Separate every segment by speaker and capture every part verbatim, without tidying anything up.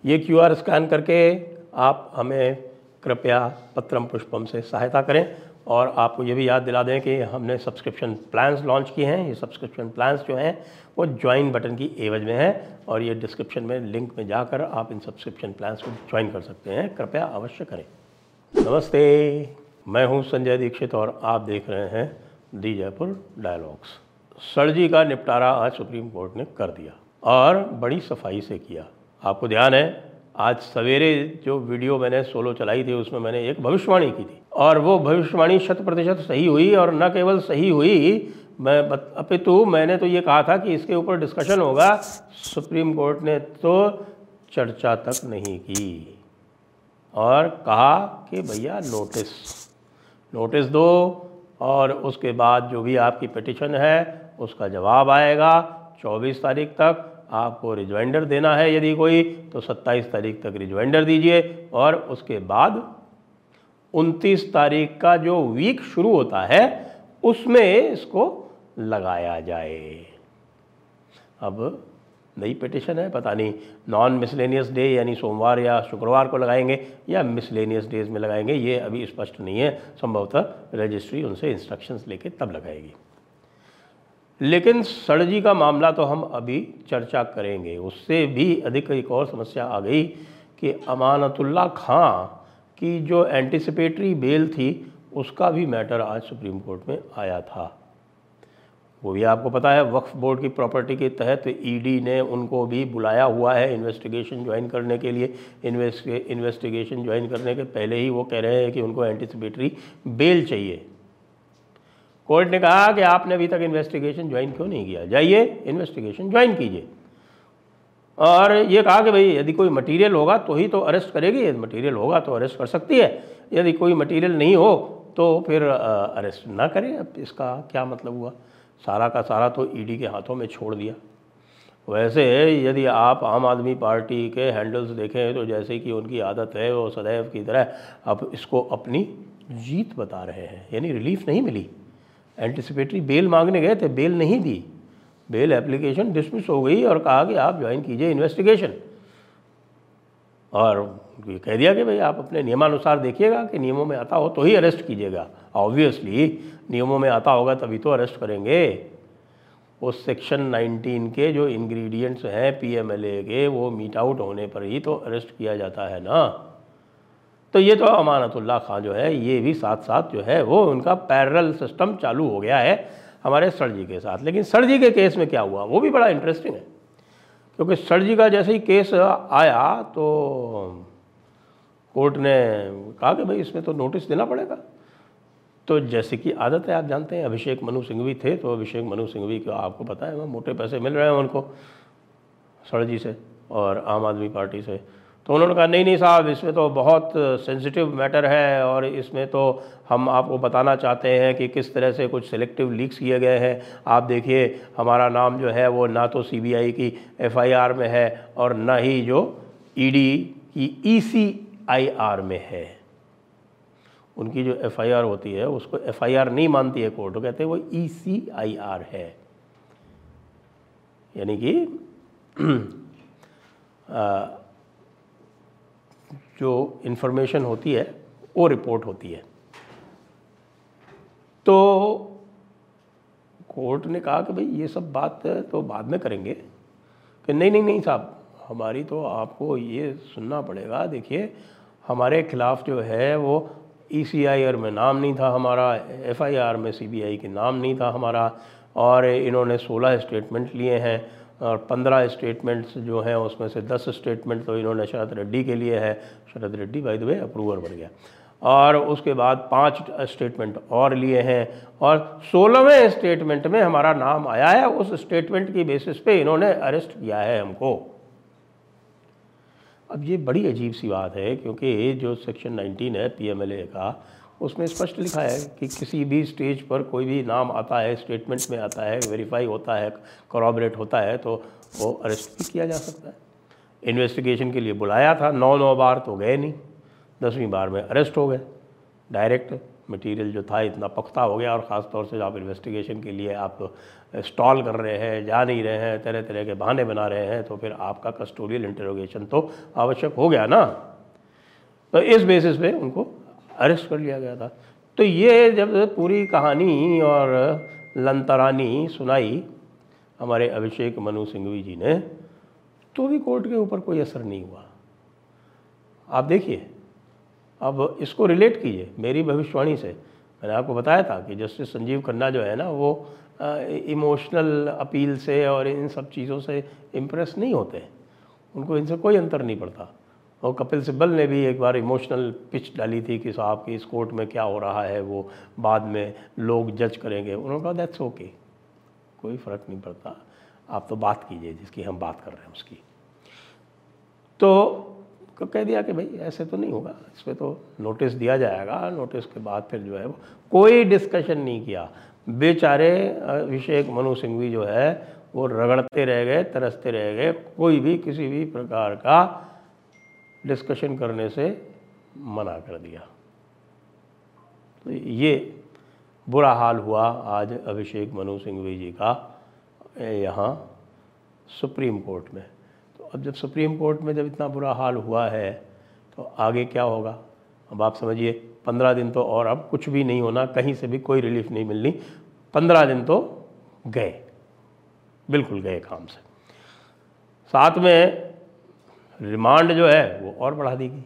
Speaker 1: ये QR scan करके आप हमें कृपया पत्रम पुष्पम से सहायता करें। और आपको ये भी याद दिला दें कि हमने सब्सक्रिप्शन प्लान्स लॉन्च किए हैं। ये सब्सक्रिप्शन प्लान्स जो हैं वो ज्वाइन बटन की एवज में हैं और ये डिस्क्रिप्शन में लिंक में जाकर आप इन सब्सक्रिप्शन प्लान्स को ज्वाइन कर सकते हैं। कृपया अवश्य करें। नमस्ते, मैं हूं संजय दीक्षित और आप देख रहे हैं दी जयपुर डायलॉग्स। सड़जी का निपटारा आज सुप्रीम कोर्ट ने कर दिया और बड़ी सफाई से किया। आपको ध्यान है, आज सवेरे जो वीडियो मैंने सोलो चलाई थी उसमें मैंने एक भविष्यवाणी की थी और वो भविष्यवाणी शत प्रतिशत सही हुई। और न केवल सही हुई, मैं अपितु मैंने तो ये कहा था कि इसके ऊपर डिस्कशन होगा। सुप्रीम कोर्ट ने तो चर्चा तक नहीं की और कहा कि भैया नोटिस नोटिस दो और उसके बाद जो भी आपकी पिटिशन है उसका जवाब आएगा। चौबीस तारीख तक आपको रिजवाइंडर देना है, यदि कोई तो सत्ताईस तारीख तक रिजवाइंडर दीजिए और उसके बाद उनतीस तारीख का जो वीक शुरू होता है उसमें इसको लगाया जाए। अब नई पिटिशन है, पता नहीं नॉन मिसलेनियस डे यानी सोमवार या शुक्रवार को लगाएंगे या मिसलेनियस डेज में लगाएंगे, ये अभी स्पष्ट नहीं है। संभवतः रजिस्ट्री उनसे इंस्ट्रक्शंस लेके तब लगाएगी। लेकिन सड़जी का मामला तो हम अभी चर्चा करेंगे। उससे भी अधिक एक और समस्या आ गई कि अमानतुल्लाह खां की जो एंटिसिपेटरी बेल थी उसका भी मैटर आज सुप्रीम कोर्ट में आया था। वो भी आपको पता है, वक्फ बोर्ड की प्रॉपर्टी के तहत ईडी ने उनको भी बुलाया हुआ है इन्वेस्टिगेशन ज्वाइन करने के लिए। इन्वेस्ट इन्वेस्टिगेशन ज्वाइन करने के पहले ही वो कह रहे हैं कि उनको एंटिसिपेटरी बेल चाहिए। कोर्ट ने कहा कि आपने अभी तक इन्वेस्टिगेशन ज्वाइन क्यों नहीं किया, जाइए इन्वेस्टिगेशन ज्वाइन कीजिए। और ये कहा कि भाई यदि कोई मटेरियल होगा तो ही तो अरेस्ट करेगी, यदि मटेरियल होगा तो अरेस्ट कर सकती है, यदि कोई मटेरियल नहीं हो तो फिर अरेस्ट ना करें। अब इसका क्या मतलब हुआ? सारा का सारा तो ईडी के हाथों में छोड़ दिया। वैसे यदि आप आम आदमी पार्टी के हैंडल्स देखें तो जैसे कि उनकी आदत है वो सदैव की तरह अब इसको अपनी जीत बता रहे हैं। यानी रिलीफ नहीं मिली। एंटिसिपेटरी बेल मांगने गए थे, बेल नहीं दी, बेल एप्लीकेशन डिसमिस हो गई और कहा कि आप ज्वाइन कीजिए इन्वेस्टिगेशन। और ये कह दिया कि भाई आप अपने नियमानुसार देखिएगा कि नियमों में आता हो तो ही अरेस्ट कीजिएगा। ऑब्वियसली नियमों में आता होगा तभी तो अरेस्ट करेंगे। उस सेक्शन नाइनटीन के जो इंग्रेडिएंट्स हैं पीएमएलए के, वो मीट आउट होने पर ही तो अरेस्ट किया जाता है ना। तो ये तो अमानतुल्लाह खां जो है ये भी साथ साथ जो है वो उनका पैरेलल सिस्टम चालू हो गया है हमारे सड़जी के साथ। लेकिन सड़जी के केस में क्या हुआ वो भी बड़ा इंटरेस्टिंग है, क्योंकि सड़जी का जैसे ही केस आया तो कोर्ट ने कहा कि भाई इसमें तो नोटिस देना पड़ेगा। तो जैसे कि आदत है, आप जानते हैं अभिषेक मनु सिंघवी थे, तो अभिषेक मनु सिंघवी को आपको पता है वह मोटे पैसे मिल रहे हैं उनको सड़जी से और आम आदमी पार्टी से। तो उन्होंने कहा नहीं नहीं साहब, इसमें तो बहुत सेंसिटिव मैटर है और इसमें तो हम आपको बताना चाहते हैं कि किस तरह से कुछ सिलेक्टिव लीक्स किए गए हैं। आप देखिए हमारा नाम जो है वो ना तो सीबीआई की एफआईआर में है और ना ही जो ईडी की ईसीआईआर में है। उनकी जो एफआईआर होती है उसको एफआईआर नहीं मानती है कोर्ट, कहते हैं वो ईसीआईआर है। यानी कि जो इन्फॉर्मेशन होती है वो रिपोर्ट होती है। तो कोर्ट ने कहा कि भाई ये सब बात तो बाद में करेंगे, कि नहीं नहीं नहीं साहब, हमारी तो आपको ये सुनना पड़ेगा। देखिए हमारे खिलाफ जो है वो ईसीआईआर में नाम नहीं था हमारा, एफआईआर में सीबीआई के नाम नहीं था हमारा, और इन्होंने सोलह स्टेटमेंट लिए हैं और पंद्रह स्टेटमेंट्स जो हैं उसमें से दस स्टेटमेंट तो इन्होंने शरद रेड्डी के लिए है। Sharad Reddy by the way approver बन गया। और उसके बाद पांच स्टेटमेंट और लिए हैं और सोलहवें स्टेटमेंट में हमारा नाम आया है। उस स्टेटमेंट की बेसिस पे इन्होंने अरेस्ट किया है हमको। अब ये बड़ी अजीब सी बात है, क्योंकि जो सेक्शन नाइनटीन है पीएमएलए का, उसमें स्पष्ट लिखा है कि किसी भी स्टेज पर कोई भी नाम आता है, स्टेटमेंट में आता है, वेरीफाई होता है, कॉरॉबरेट होता है, तो वो अरेस्ट भी किया जा सकता है। इन्वेस्टिगेशन के लिए बुलाया था नौ नौ बार तो गए नहीं, दसवीं बार में अरेस्ट हो गए डायरेक्ट। मटेरियल जो था इतना पुख्ता हो गया, और ख़ास तौर से आप इन्वेस्टिगेशन के लिए आप स्टॉल कर रहे हैं, जा नहीं रहे हैं, तरह तरह के बहाने बना रहे हैं, तो फिर आपका कस्टोडियल इंटरोगेशन तो आवश्यक हो गया ना। तो इस बेसिस पे उनको अरेस्ट कर लिया गया था। तो ये जब पूरी कहानी और लंतरानी सुनाई हमारे अभिषेक मनु सिंघवी जी ने, तो भी कोर्ट के ऊपर कोई असर नहीं हुआ। आप देखिए, अब इसको रिलेट कीजिए मेरी भविष्यवाणी से। मैंने आपको बताया था कि जस्टिस संजीव खन्ना जो है ना, वो इमोशनल अपील से और इन सब चीज़ों से इम्प्रेस नहीं होते, उनको इनसे कोई अंतर नहीं पड़ता। और कपिल सिब्बल ने भी एक बार इमोशनल पिच डाली थी कि साहब कि इस कोर्ट में क्या हो रहा है वो बाद में लोग जज करेंगे। उन्होंने कहा दैट्स ओके, कोई फ़र्क नहीं पड़ता, आप तो बात कीजिए जिसकी हम बात कर रहे हैं उसकी। तो कह दिया कि भाई ऐसे तो नहीं होगा, इस पर तो नोटिस दिया जाएगा, नोटिस के बाद फिर जो है वो कोई डिस्कशन नहीं किया। बेचारे अभिषेक मनु सिंघवी जो है वो रगड़ते रह गए, तरसते रह गए, कोई भी किसी भी प्रकार का डिस्कशन करने से मना कर दिया। तो ये बुरा हाल हुआ आज अभिषेक मनु सिंघवी जी का यहाँ सुप्रीम कोर्ट में। तो अब जब सुप्रीम कोर्ट में जब इतना बुरा हाल हुआ है तो आगे क्या होगा, अब आप समझिए। पंद्रह दिन तो और अब कुछ भी नहीं होना, कहीं से भी कोई रिलीफ नहीं मिलनी। पंद्रह दिन तो गए, बिल्कुल गए काम से। साथ में रिमांड जो है वो और बढ़ा दी गई।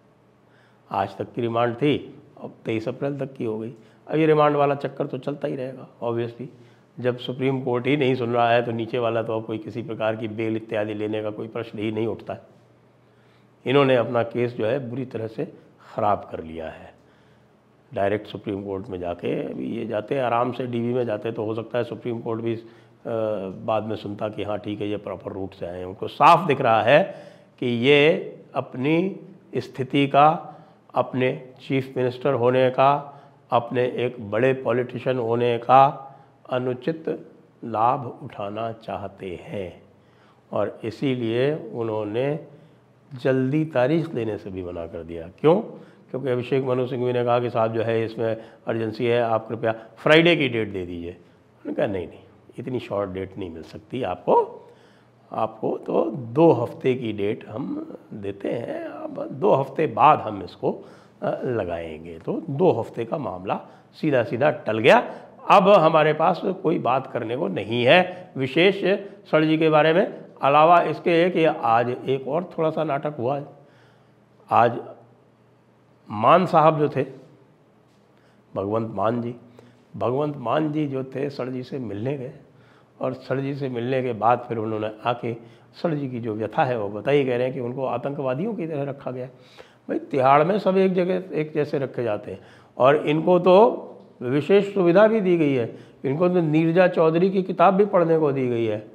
Speaker 1: आज तक की रिमांड थी, अब तेईस अप्रैल तक की हो गई। अब ये रिमांड वाला चक्कर तो चलता ही रहेगा ऑब्वियसली। जब सुप्रीम कोर्ट ही नहीं सुन रहा है तो नीचे वाला तो अब कोई किसी प्रकार की बेल इत्यादि लेने का कोई प्रश्न ही नहीं उठता है। इन्होंने अपना केस जो है बुरी तरह से ख़राब कर लिया है। डायरेक्ट सुप्रीम कोर्ट में जाके अभी ये जाते आराम से डीवी में जाते तो हो सकता है सुप्रीम कोर्ट भी बाद में सुनता कि हाँ ठीक है ये प्रॉपर रूट से आए हैं। उनको साफ दिख रहा है कि ये अपनी स्थिति का, अपने चीफ मिनिस्टर होने का, अपने एक बड़े पॉलिटिशियन होने का अनुचित लाभ उठाना चाहते हैं, और इसीलिए उन्होंने जल्दी तारीख देने से भी मना कर दिया। क्यों? क्योंकि अभिषेक मनु सिंघवी ने कहा कि साहब जो है इसमें अर्जेंसी है, आप कृपया फ्राइडे की डेट दे दीजिए। उन्होंने कहा नहीं नहीं, इतनी शॉर्ट डेट नहीं मिल सकती आपको, आपको तो दो हफ्ते की डेट हम देते हैं, अब दो हफ्ते बाद हम इसको लगाएंगे। तो दो हफ्ते का मामला सीधा सीधा टल गया। अब हमारे पास कोई बात करने को नहीं है विशेष सर जी के बारे में, अलावा इसके कि आज एक और थोड़ा सा नाटक हुआ है। आज मान साहब जो थे, भगवंत मान जी, भगवंत मान जी जो थे सर जी से मिलने गए, और सर जी से मिलने के बाद फिर उन्होंने आके सर जी की जो व्यथा है वो बताई, कह रहे हैं कि उनको आतंकवादियों की तरह रखा गया। भाई तिहाड़ में सब एक जगह एक जैसे रखे जाते हैं, और इनको तो विशेष सुविधा भी दी गई है। इनको तो नीरजा चौधरी की किताब भी पढ़ने को दी गई है,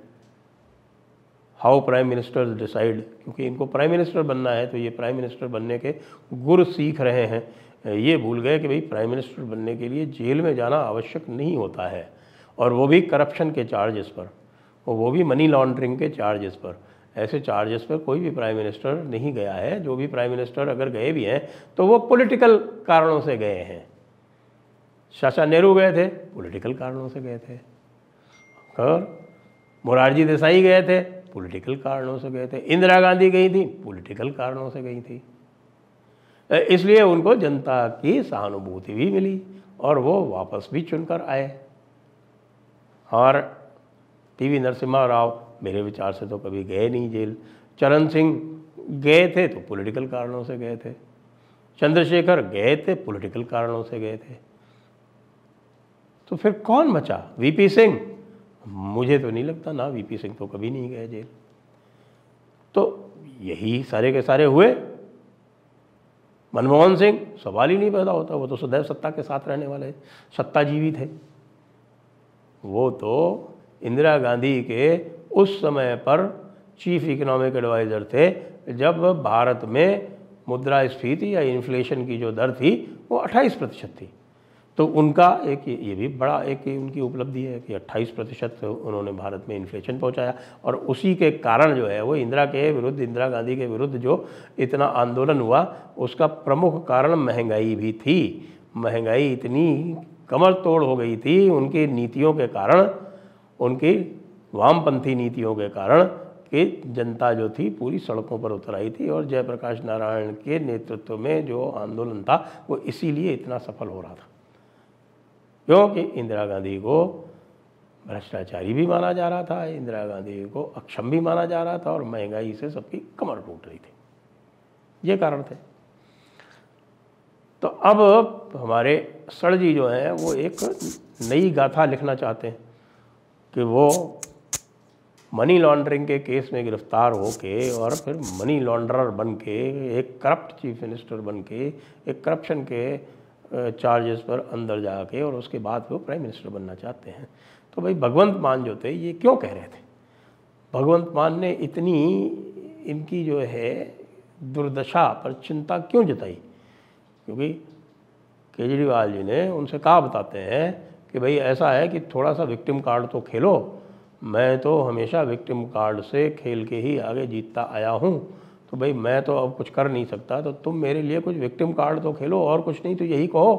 Speaker 1: हाउ प्राइम मिनिस्टर्स डिसाइड, क्योंकि इनको प्राइम मिनिस्टर बनना है। तो ये प्राइम मिनिस्टर बनने के गुर सीख रहे हैं। ये भूल गए कि भाई प्राइम मिनिस्टर बनने के लिए जेल में जाना आवश्यक नहीं होता है, और वो भी करप्शन के चार्जेस पर, और वो भी मनी लॉन्ड्रिंग के चार्जेस पर। ऐसे चार्जेस पर कोई भी प्राइम मिनिस्टर नहीं गया है। जो भी प्राइम मिनिस्टर अगर गए भी हैं तो वो पॉलिटिकल कारणों से गए हैं। चाचा नेहरू गए थे, पॉलिटिकल कारणों से गए थे, और मोरारजी देसाई गए थे, पॉलिटिकल कारणों से गए थे, इंदिरा गांधी गई थी, पॉलिटिकल कारणों से गई थी। इसलिए उनको जनता की सहानुभूति भी मिली और वो वापस भी चुनकर आए। और पीवी नरसिम्हा राव मेरे विचार से तो कभी गए नहीं जेल। चरण सिंह गए थे तो पॉलिटिकल कारणों से गए थे। चंद्रशेखर गए थे, पॉलिटिकल कारणों से गए थे। तो फिर कौन बचा? वीपी सिंह? मुझे तो नहीं लगता ना, वीपी सिंह तो कभी नहीं गए जेल। तो यही सारे के सारे हुए। मनमोहन सिंह सवाल ही नहीं पैदा होता, वो तो सदैव सत्ता के साथ रहने वाले सत्ताजीवी थे। वो तो इंदिरा गांधी के उस समय पर चीफ इकोनॉमिक एडवाइज़र थे जब भारत में मुद्रास्फीति या इन्फ्लेशन की जो दर थी वो अट्ठाईस प्रतिशत थी। तो उनका एक ये भी बड़ा एक उनकी उपलब्धि है कि अट्ठाईस प्रतिशत उन्होंने भारत में इन्फ्लेशन पहुंचाया। और उसी के कारण जो है वो इंदिरा के विरुद्ध, इंदिरा गांधी के विरुद्ध जो इतना आंदोलन हुआ उसका प्रमुख कारण महंगाई भी थी। महंगाई इतनी कमर तोड़ हो गई थी उनकी नीतियों के कारण, उनकी वामपंथी नीतियों के कारण, कि जनता जो थी पूरी सड़कों पर उतर आई थी। और जयप्रकाश नारायण के नेतृत्व में जो आंदोलन था वो इसीलिए इतना सफल हो रहा था, क्योंकि इंदिरा गांधी को भ्रष्टाचारी भी माना जा रहा था, इंदिरा गांधी को अक्षम भी माना जा रहा था, और महंगाई से सबकी कमर टूट रही थी। ये कारण थे। तो अब हमारे सर जी जो हैं वो एक नई गाथा लिखना चाहते हैं कि वो मनी लॉन्ड्रिंग के केस में गिरफ्तार होके और फिर मनी लॉन्ड्रर बन के, एक करप्ट चीफ मिनिस्टर बन के, एक करप्शन के चार्जेस पर अंदर जाके, और उसके बाद वो प्राइम मिनिस्टर बनना चाहते हैं। तो भाई भगवंत मान जो थे ये क्यों कह रहे थे? भगवंत मान ने इतनी इनकी जो है दुर्दशा पर चिंता क्यों जताई? क्योंकि केजरीवाल जी ने उनसे कहा, बताते हैं कि भाई ऐसा है कि थोड़ा सा विक्टिम कार्ड तो खेलो, मैं तो हमेशा विक्टिम कार्ड से खेल के ही आगे जीतता आया हूँ, तो भाई मैं तो अब कुछ कर नहीं सकता, तो तुम मेरे लिए कुछ विक्टिम कार्ड तो खेलो, और कुछ नहीं तो यही कहो।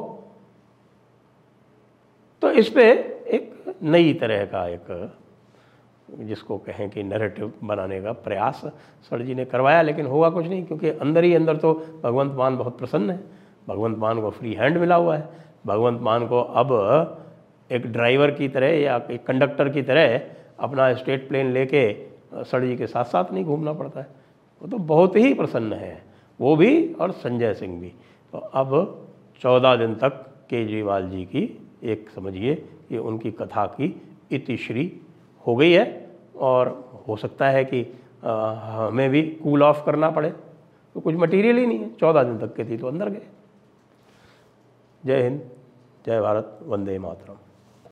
Speaker 1: तो इस पे एक नई तरह का एक जिसको कहें कि नैरेटिव बनाने का प्रयास सर जी ने करवाया, लेकिन हुआ कुछ नहीं, क्योंकि अंदर ही अंदर तो भगवंत मान बहुत प्रसन्न है। भगवंत मान को फ्री हैंड मिला हुआ है। भगवंत मान को अब एक ड्राइवर की तरह या एक कंडक्टर की तरह अपना स्टेट प्लेन लेके सर जी के साथ साथ नहीं घूमना पड़ता है। वो तो बहुत ही प्रसन्न है, वो भी और संजय सिंह भी। तो अब चौदह दिन तक केजरीवाल जी की एक समझिए कि उनकी कथा की इतिश्री हो गई है, और हो सकता है कि आ, हमें भी कूल ऑफ करना पड़े। तो कुछ मटेरियल ही नहीं है, चौदह दिन तक के थी तो अंदर गए। जय हिंद, जय भारत, वंदे मातरम।